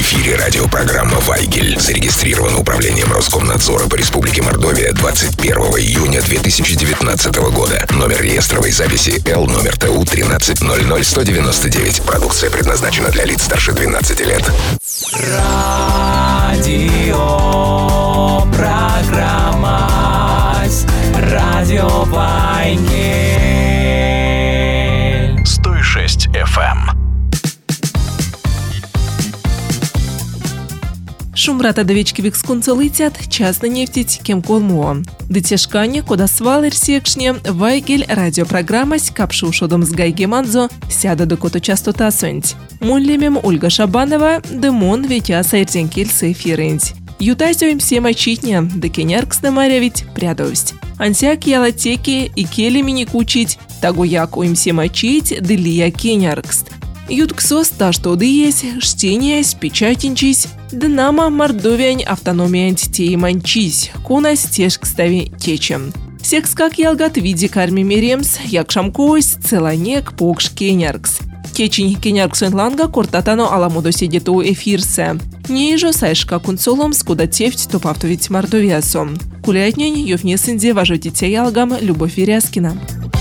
эфире радиопрограмма «Вайгель». Зарегистрирована Управлением Роскомнадзора по Республике Мордовия 21 июня 2019 года. Номер реестровой записи Л, номер ТУ 1300199. Продукция предназначена для лиц старше 12 лет. Радиопрограмма «Радио Вайгель». 106 FM. Шумрата довечки вікскунцо летят, час на нефтить кем колмо. Дитяшкане, кода свалер секшне, Вайгель радиопрограммась, капшу шодом с гайгеманзо, сяда до кото частота сонть. Муллемем Ольга Шабанова, демон ветя сайртенкель сейфиренць. Ютайсуем все мочитня, да кеняркс намарявить прядовсть. Ансяк ялатеки и кели мини кучить, тагу як уим все мочить, дылия кеняркст. Ютксос та что дыесь, штениясь, печатинчись, днама мордовянь автономиянь тей манчись, кунась теж кстави течем. Секс как ялгат види карми меремс, як шамкось, целанек покш кеняркс. Кечень кенярксен ланга кортатано аламудо сидету эфирсе. Нейжо сайшка кунцолом скуда тефть топавтовить мордовиасом. Кулятнянь юфнесенде важотите ялгам Любовь Веряскина.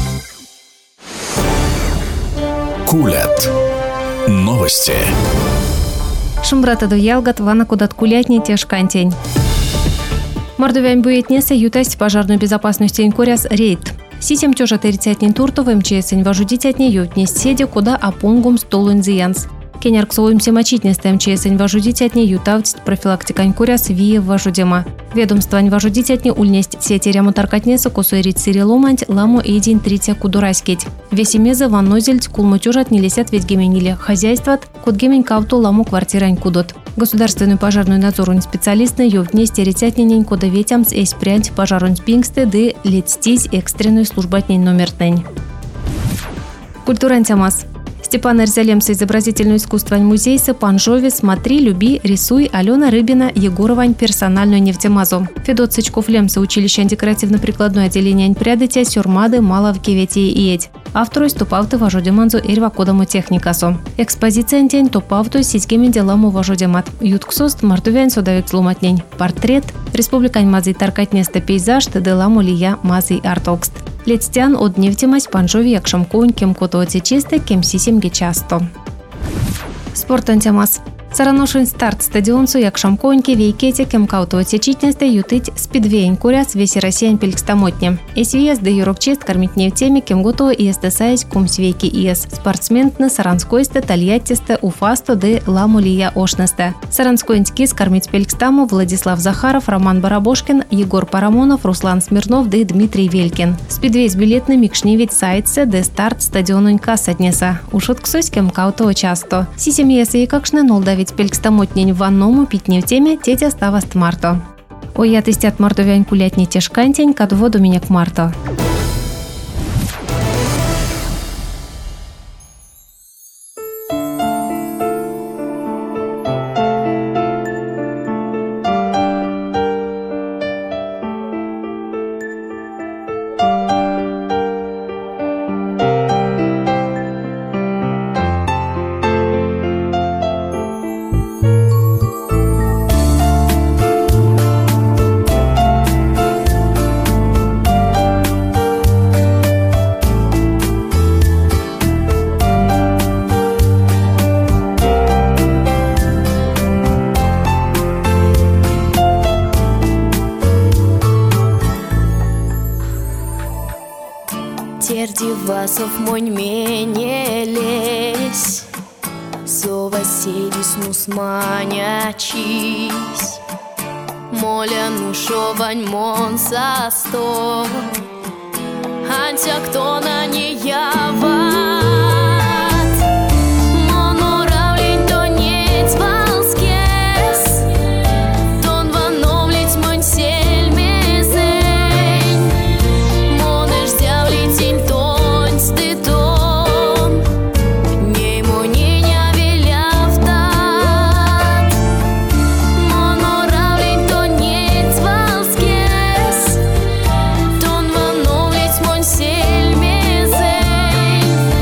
Кулят. Новости. Шумбрата до ялгат вана кудат кулятни теж кантень. Мордовянь будет неса ютасть пожарную безопасность инкуряс рейд. Сисем тёжа 30-тень туртов МЧС инважудить от нее вместе седе куда апунгум столун зиянс. Кенярксовым семочитнест МЧС инважудить от нее ютавтить профилактика инкуряс вие важудема. Ведомство инважудить от нее ульнесть сети ремонтаркатнеса косуэрит сириломанть ламу эдин тритя кудураскеть. Весемеза ваннозельть кулмутюжат не лесят ведь геменили хозяйстват, код гемень кавту ламу квартирань кудот. Государственный пожарный надзор специалист на ее вместе рецятнень кода ветямс эйс прянь пожарун спингсте де летстись экстренную службатнень номер тень. Культурантямас. Степан Эрзалемса изобразительное искусство музейса Панжови «Смотри, люби, рисуй» Алена Рыбина Егоровань персональную нефтемазу. Федот Сычков Лемса училище декоративно-прикладное отделение Аньпрядытя Сюрмады Маловки Вети и Едь. Автору стопавты важодеманзу эрвакодому техникасу. Экспозиция антень топавту сетькими деламу важодемат. Ютксост мартувянь содавик зломатнень. Портрет республикань мазый таркатнеста пейзаж деламу лия мазый артокст. Летстян от нефтемась Панжови якшамкоунь кем кото отечисте кем сисемге часто. Спорт антямас. Сараношин старт стадионцу якшамкоуньке вейкете кем кауто отечитнесте ютыть спидвейн куряс веси Россиян пелькстамотне. СВС де юропчест кормить нефтеми кем готово и эстесаясь кумсвейки ИС. Спортсментны саранскойсте тольяттесте уфасто де ламулия ошнесте. Саранскоинский скормить пелькстаму Владислав Захаров, Роман Барабошкин, Егор Парамонов, Руслан Смирнов де Дмитрий Велькин. Спидвей с билетны микшневить сайтсе де старт стадионунька саднеса. Ушутксось кем кауто часто. Сисемьеса и какшне нолдавить пелькстамотнень в ванному питне в теме тетя ставаст марто. Ой, тестят мордовянь кулятни теж кантень, кад воду минек марто. Тердивасов монь менелесь, соваселись нусманячись, моля нушовань мон састо, антя кто на не ява. Сельмезей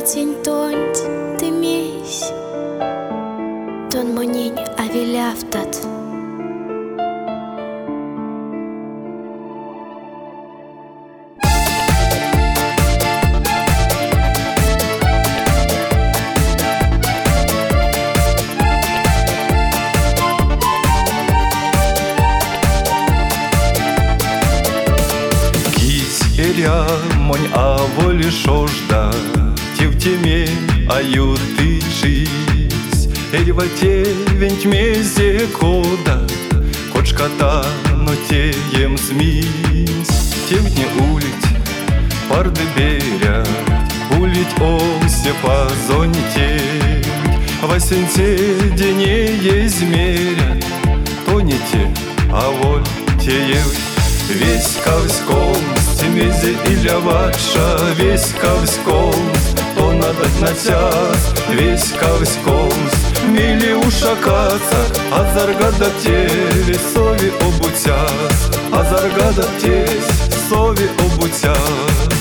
тень тонь ты месь, тон монень авиляфтат. Еря монь аволи шожда, тевтеме аюты чись, эльвате венть мезе кода, кочката но теем смись, тевтне улить парды беря, улить осе позонте, васенте дене езмерят, тоните, а воль теев. Весь ковском, стемезе иля ватша, весь ковском, то надо на час, весь ковском, мили ушакаца, а заргада те сови обутяс, а заргада те сови обутяс.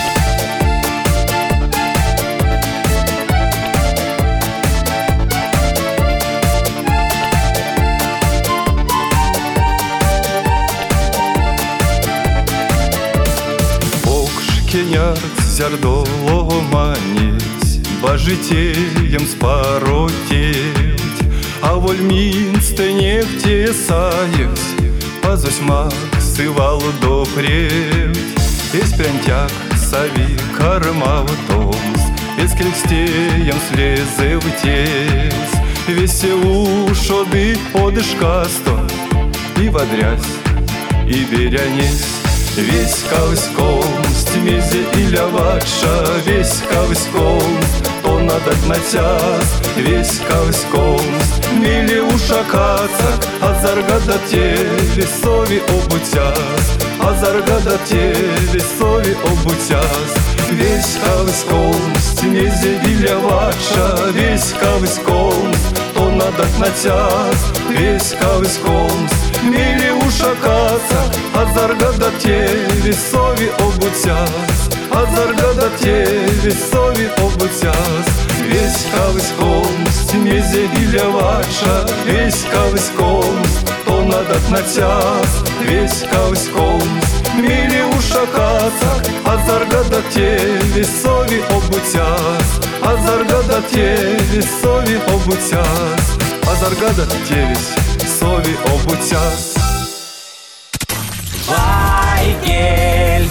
Кенят зярдолого манить, бажитеем спаротеть, а воль минсте нефте саевсь, пазосьмак сывал допревь, из прянтяк сави карма в томс, из крестеем слезе в тес, веселу шоды одышкасто, и водрясь, и берянес. Весь ковском, стемезе иля ватша, весь ковском, то надо на час, весь ковском, мили ушакаца, а заргада те весови обутяс, а заргада те весови обутяс. Весь ковском, стемезе иля ватша, весь ковском, то надо на час, весь ковском, мили ушакаца, а заргада те весови обутяс, а заргада те весови обутяс. Весь ковском, стемезе иля ватша, весь ковском, то надо на час, весь ковском, мили ушакаца, а заргада те весови обутяс, а заргада те весови обутяс, а заргада те весови обутяс. Вайгель.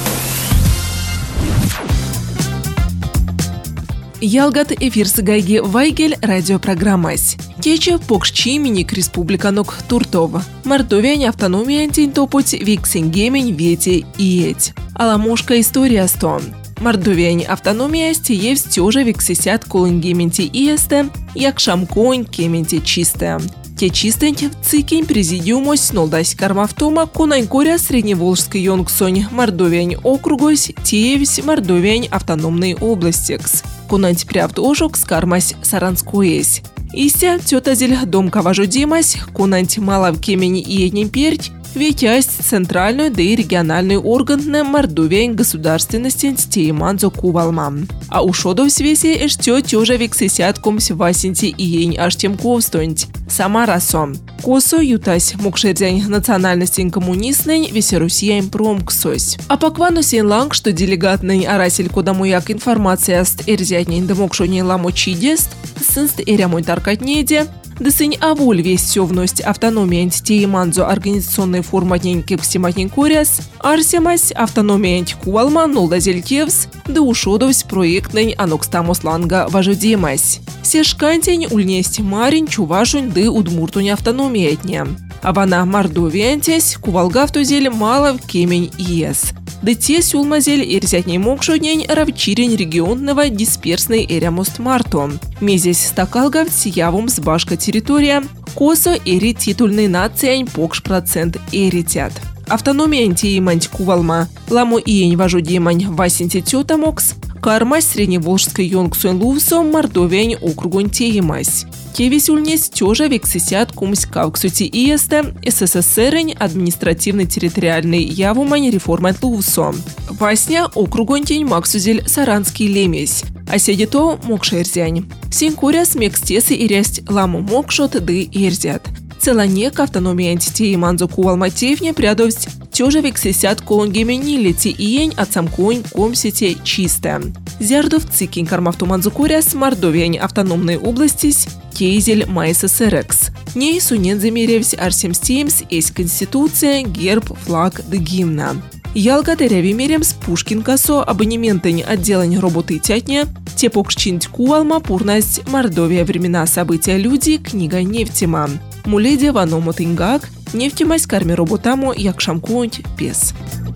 Ялгат эфирсы гайги Вайгель радиопрограммась. Кече покшчи миник республиканок Туртов. Мордовия автономия день топуть виксенгемень вете иеть. Аламошка история стон. Мордовия автономия стеев стёжа виксесят колынгементи иесте, як шамконь кементи чисте. Те чистеньки в цикень президиумось нолдась кармавтома конанькоря Средневолжский йонгсонь Мордовиань округось теевсь Мордовиань автономной областекс. Конанти прявд ожок скармась Саранскоесь. Ися тетазель дом каважу демась, конанти малав кемени и едним перть, ветясть центральную да и региональный орган на Мордовиань государственности стейманзо кувалма. А у шодов свесе эштё тёжа виксесяткомсь васенти и ень аж тем ковстонть. Сама расом. Косо ютась мокшерзянь национальностень коммунистнень весерусияем промксось. А поквану сен ланг, что делегатнень арасель кодамуяк информация ст эрзятнень да мокшонень ламочидест, сынст эрямой таркатнеде, да сынь аволь весь все вность автономия антитееманзо организационной форматненьки всематненькоряс, арсемась автономия антикувалма нолдазелькевс, да ушодовсь проектнень анокстамосланга важудемась. Сешкантень ульнесть марень чувашунь да удмуртунь автономиятня. А вана Мордовия антесь кувалгавтузель малов кемень иес. Да те сюлмазель эрзятней мокшоднень равчирень регионного дисперсный эрямост марто. Мезесь стакалгавт сиявум сбашка территория, косо эри титульный нациянь покш процент эритят. Автономия антиеманть кувалма, ламу иень важу демань васенти тетамокс, Кармась Средневолжской Йонгсуэн Лувсом Мордовиань округон теемась. Тевесь ульнес тёжа вексисят кумсь кавксути иесте СССР административно-территориальный явумань реформат Лувсом. Васня округон тень максузель Саранский лемесь. А седито мокшерзянь. Синкуряс мекстесы и рясть ламу мокшот ды ирзят. Целанек автономия антитеи манзо кувалматевне прядовсть тёжа вексисят колонгеменилити иень отсамконь комсите чисто. Зярдов цикин кармавтуманзо куряс Мордовиань автономной областись Кейзель МССРХ. Ней суненземиревсь арсемстеймс есть конституция, герб, флаг да гимна. Ялга терявимеремс Пушкин косо абонементень отделань работы тятня, тепокшчинть кувалма пурнасть Мордовия времена события люди книга нефтема. Муледе ваному тынгак, нефтемась карме роботаму якшамконть пес.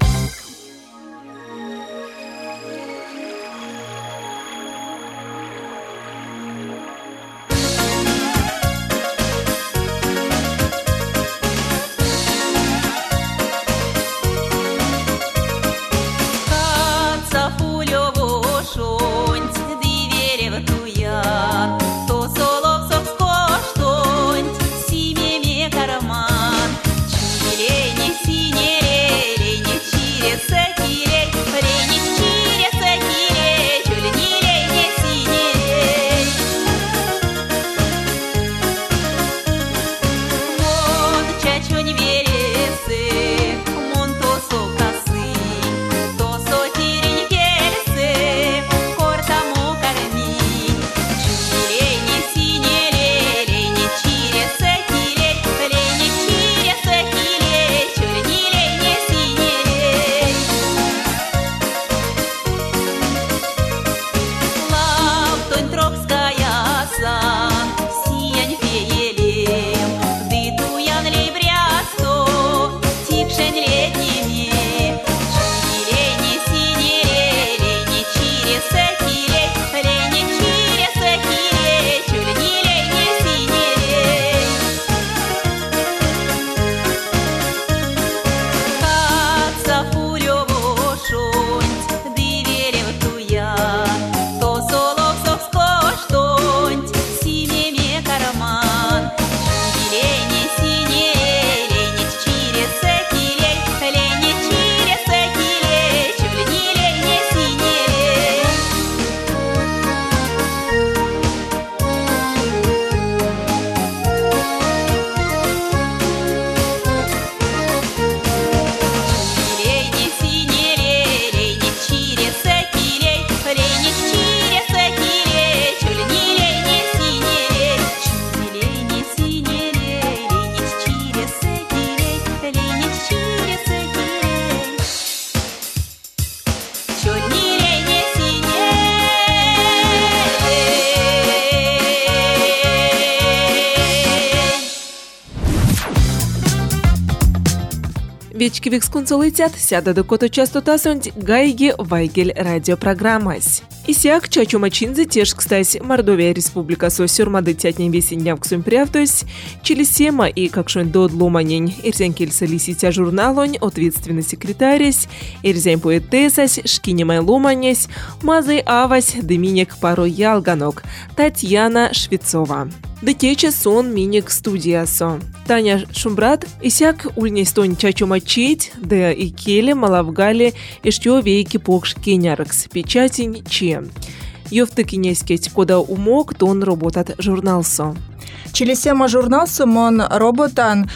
Вечки викскунцу летят, сяда до кото частота сонть гайги вайгель радиопрограммась. Исяк чачу мачинзе теж, кстати, Мордовия республика со сюрмады тятнень весенняв ксум прявтось, челесема и какшон дод ломанень, ирзянь кельса лиситя журналонь, ответственный секретаресь, ирзянь поэтесась, шкинемай ломанесь, мазай авась, дыминек пару ялганок, Татьяна Швецова. Детече сон миник студиясо. Таня Шумбрат, исяк ульнестонь чачу мачить, да и келе малавгали, и что вейки покш кеняркс, печатень че. Йовтыкинескеть, кода умок, тон работат журналсо. Челесема журналсо мон роботан,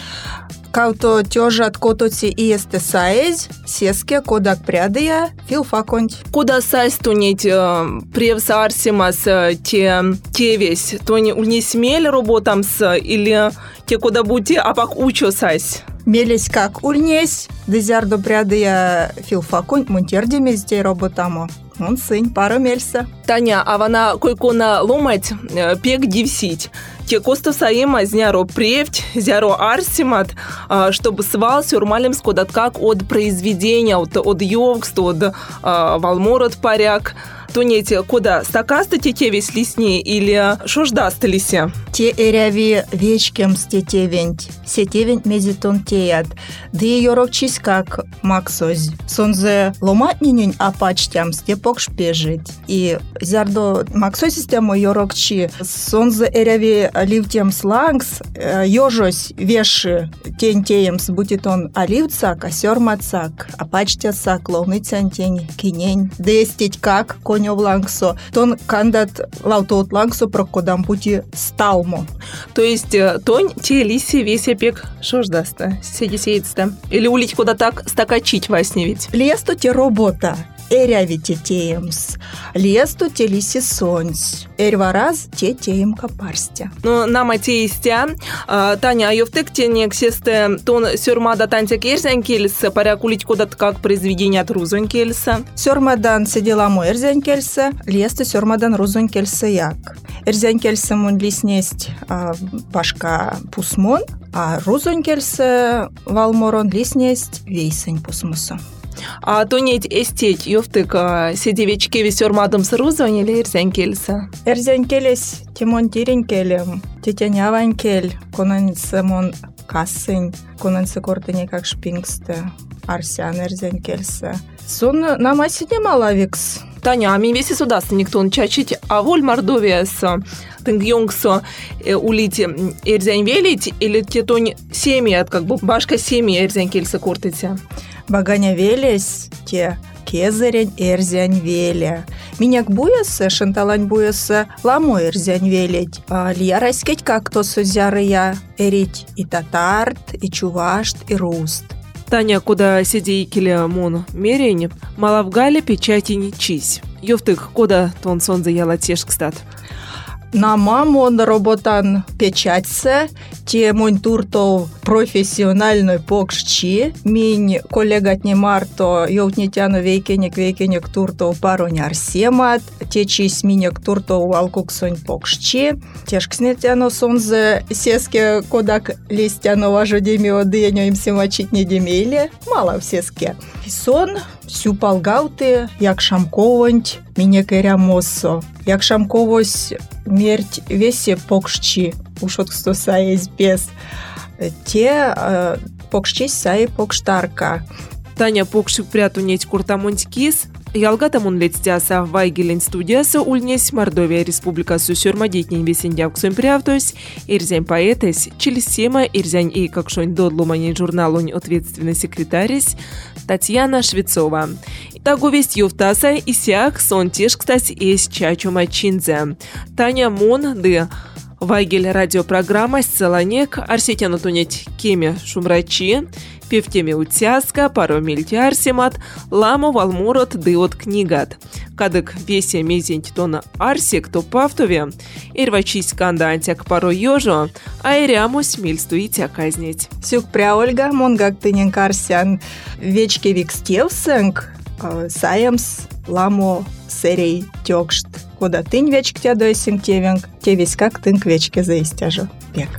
кауто тёжат котоци и эстесаез, сеске кодак прядыя, филфаконть. Кода сайстунить превса арсимас те весь, то не ульнесмель роботамс или те кода бути, а пак учо сайс. Мелесь как ульнесь, дезярдо прядыя филфаконть мунтердемес де роботамо. Он сын, пара мельса. Таня, а вона койкона ломать пек дивсить. Те косто саема зняро превть, зяро арсимат, чтобы свал сюрмалем скодат как от произведения, от йовкст, от валморот паряк. Тунете, куда стакасты тетевись лисни или шождасты лисе? Те эряви вечкем стетевень, сетевень мезитон теят. Да и yorokчись как максоз. Сонзе ломатнинень апачтям степок шпежить. И зярдо максоз систему yorokчи. Сонзе эряви ливтем слангс, ёжось веши тень теемс бутитон оливцак, а сёрмацак, апачтясак, ловныцян тень, кинень. Дестить как конё лангсо. Тон кандат лаутот лангсо прокодам пути сталмо. То есть тонь те лиси весь опек шождаста, седисеется. Или улить куда так стакачить вас не ведь? Лесту те работа. Эрявите теемс. Лесту те лиси сонсь. Эрвараз те теем капарстя. Ну, нам атеистя. Таня, а ёвтек те не ксесте тон сёрмада тантя керзян кельса, паряк улить куда-то как произведение от рузон кельса. Сёрмадан сидела мой эрзян кельса, лесту сёрмадан рузон кельса як. Эрзян кельса мун лиснесть башка пусмон, а рузон кельса валморон лиснесть вейсень пусмуса. А то нет эстеть, ёвтык, седевечки весёрмадом с рузон или эрзян кельса? Эрзян келес, тимон тирень келем, тетяняван кель, конан семон кассень, конан секортыне как шпингсте, арсян эрзян кельса. Сон намасине малавикс. Таня, а мне весь сюда никто не чачить, а воль Мордовия тынгьонгсо улить эрзян велить, или те тонь семьи, как бы башка семьи эрзян кельса кортите? Баганя велес, те кезерень эрзян веля. Миняк буясы, шанталань буясы, ламо эрзян велить. Лия раскеть как-то сузярыя эрить и татарт, и чувашт, и руст. Таня, куда сидей киля мон мерень, малавгале печати не чись. Ёвтык, куда тон сон заяла тешк стат? На мамон роботан печатьсе, те монь туртов профессиональной покшчи, минь коллегат не марто, ёвтнетяну вейкенек туртов паронь арсемат, те чись минек туртов алкуксонь покшчи, тешкснетяну сонзе сеске кодак листяну важу демиодыню им семачить не демейле, мало в сеске. Сон всю полгауты, як шамковонть, минек эрямоссо, як шамковось мерть весе покшчи, ушот кто саесь без. Те покшчи саи покштарка. Таня покшик пряту неть куртамонть кис, ялгатамун летстяса вайгелень студияса ульнесь Мордовия Республика сусюрмадетнень весендяк сон прявтось, эрзянь поэтес, челесема эрзянь и какшонь додлуманень журналунь ответственный секретарис Татьяна Швецова. Тагу весть юфтаса и сяк сон теш, кстати, эс чачу мачинзе. Таня мон ды вайгель радиопрограмма «Сцеланек» арсетяну тунеть кеме шумрачи, певтеме утяска, пару мильти арсемат, ламу валмурот дыот книгат. Кадык весе мезенть тона арсик то павтове, ирвачись канда антяк пару ёжо, а ирямусь мильсту и тя казнить. Сюк пря Ольга, монгак тынен карсян, вечке викстевсэнг, саемс ламо серей тёкшт. Куда тынь вечк тя дойсинг тевенг, те весь как тынк вечке заистяжу. Пек.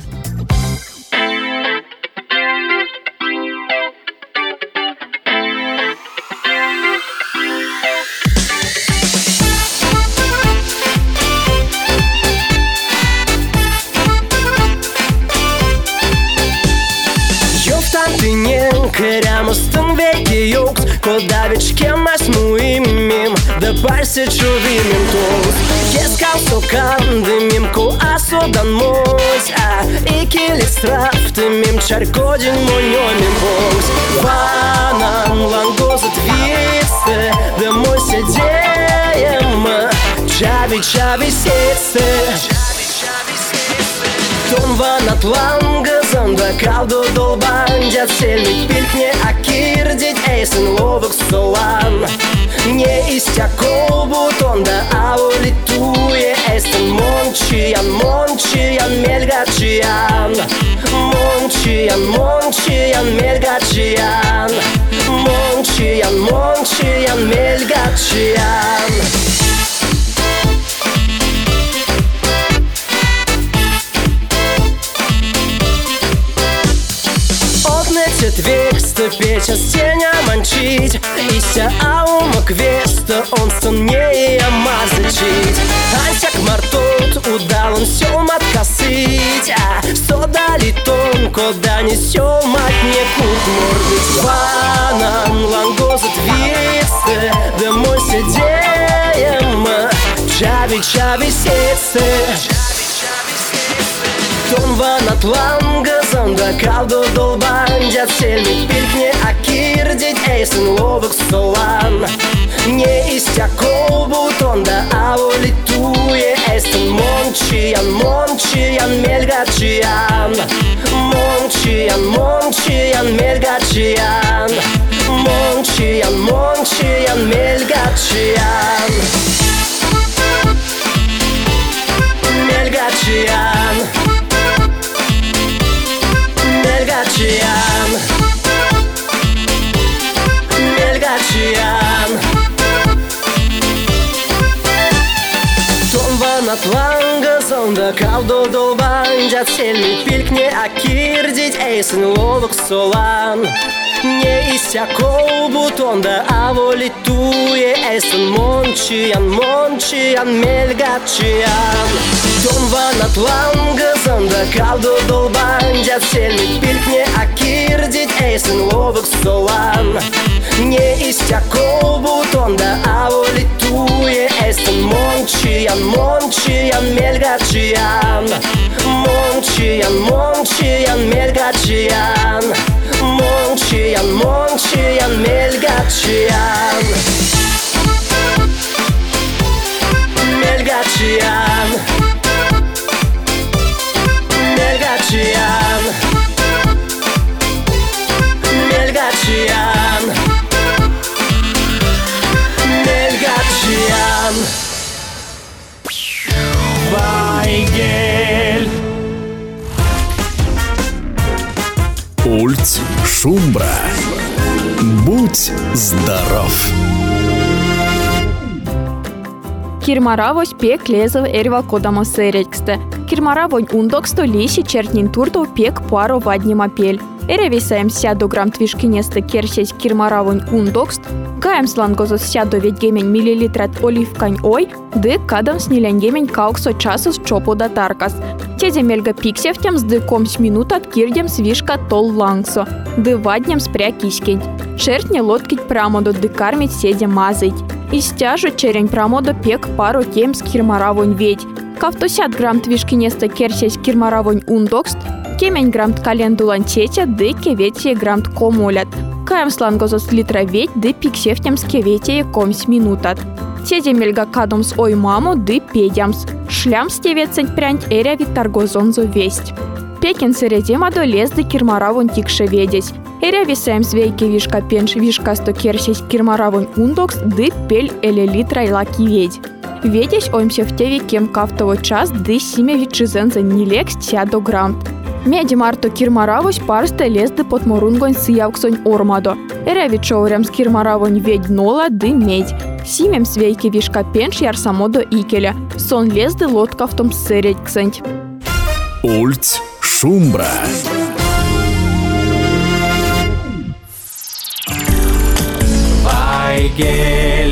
Керямостын веки юкс, куда вечкем масьму имим, да парсе чувимим туз. Кескал сокандымим, ку асодан мось, а икили страфтымим, чаркодин монёмим бокс. Ванан лангозат висты, да мой сидеем, чави сетсы. Тон ванат лангазан, да калду долбандят, сельный пильтне акирдить, эйсен ловок солан. Не истякол бутон, да аулитуе, эйсен мончиян мельгачиян. Мончиян мельгачиян. Мончиян мельгачиян. Нечет векста печа стеня манчить, Ися аума квеста он станнее мазачить. Ансяк мартот удал он сём откосыть, Сто дали тонко да не сём от не кут мордыть. Ванан лангозат висты, да мой сидеем, Чави сетсы. Том ван атланга занда калдо долбандят сельми пилкне акирдить эйсен ловок солан. Не истякол бутон да аволитуе эйсен мончиян мельгачиян. Мончиян мельгачиян. Мончиян мельгачиян. Мельгачиян. Мельгачиян. Том ван атланга зонда калдо долбандят сельми пилкне акирдить эйсен ловок солан. Не истякол бутон да аволитуе эйсен мончиян мельгачиян. Том ван атланга зонда калдо долбандят сельми пилкне акирдить эйсен ловок солан. Не истякол бутон да аволитуе эйсен мончиян мельгачиян. Мончиян мельгачиян. Мончиян мельгачиян. Мельгачиян. Мельгачиян. Мельгачиян. Мельгачиян. Вайгель. Ульц Шумбра. Будь здоров. Кирмаравось пек лезов эрвал кодамо серексте. Кирмаравонь ундоксто лиси чертнин туртов пек пуаро вадним апель. Эревисаем сяду грамм твишкинесте керсесь кирмаравонь ундокст. Гаем слангозос сяду ведь гемень миллилитрат оливкань ой, ды кадам снилянь гемень кауксо часус чопу да таркас. Тезе мельга пиксевтем с дыком с минутат кирдем свишка тол лангсо, ды ваднем спря кискень. Шертне лоткить прамоду ды кармить седе мазыть. И стяжу черень прамоду пек пару тем с кирмаравонь ведь. Кавтосят грамм твишкинесте керсесь кирмаравонь ундокст, кемень грамм ткалендулан тетя ды кеветие грамм ткомолят. Каем слангозос литра ведь ды пиксевтем с кеветие комсь минутат. Тезе мельга кадомс ой маму ды педямс. Шлям стевецень прянь эря витаргозонзо весть. Пекин сыредемадо лез ды кирмаравон тикше ведесь. Эря висаем свейки вишка пенш вишка сто керсись кирмаравон ундокс ды пель эле литра лаки ведь. Ведесь оймся в теве кем кавтово час ды симе вичизенза нилекс сядо грамт. Меди марто кирмаравось парсте лез ды потморунгонь сыявксонь ормадо. Эря вичоурям с кирмаравонь ведь нола ды медь. Симем свейки вишка пенш ярсамодо икеля. Сон лез ды лодка в том сыредь ксэнть. Ульц Шумбра. Вайгель.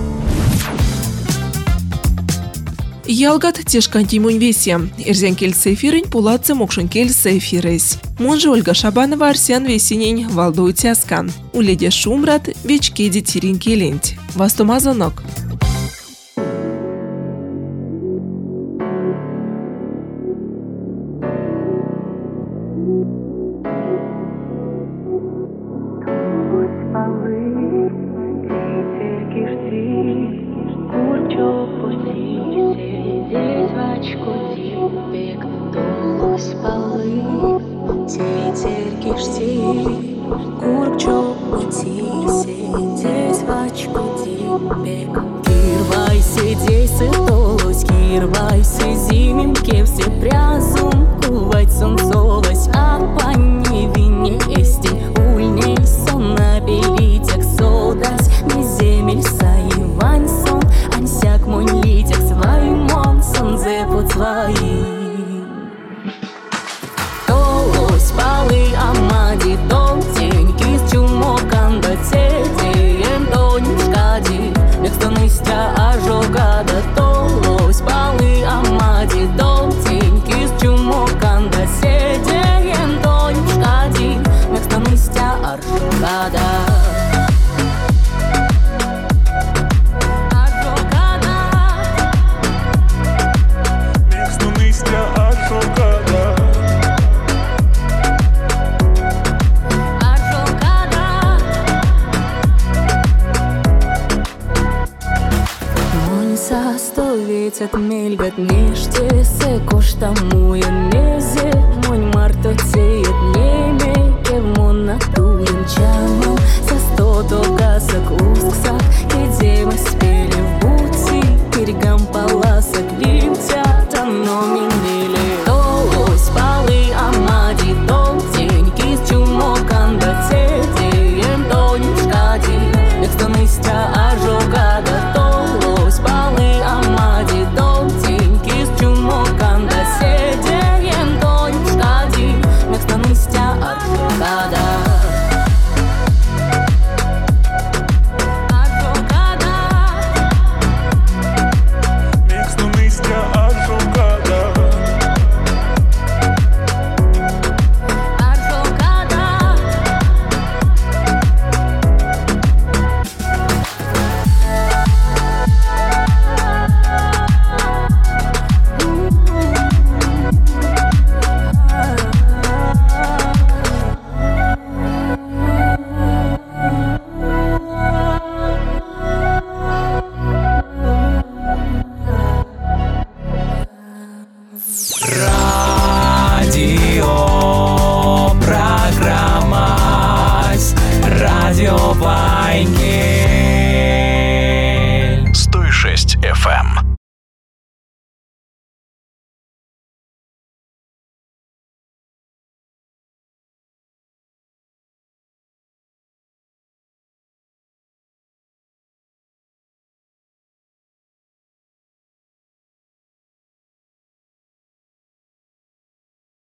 Ялгат тешкантимунь весе. Эрзянкель сейфирень пулатцы мокшункель сейфирес. Монжи Ольга Шабанова Арсен весенень валдуй тяскан. Уледе Шумбрат вечкеди тиринкеленть. Вастомазанок. Толось палы амади, толось Sastovėt, atmelgat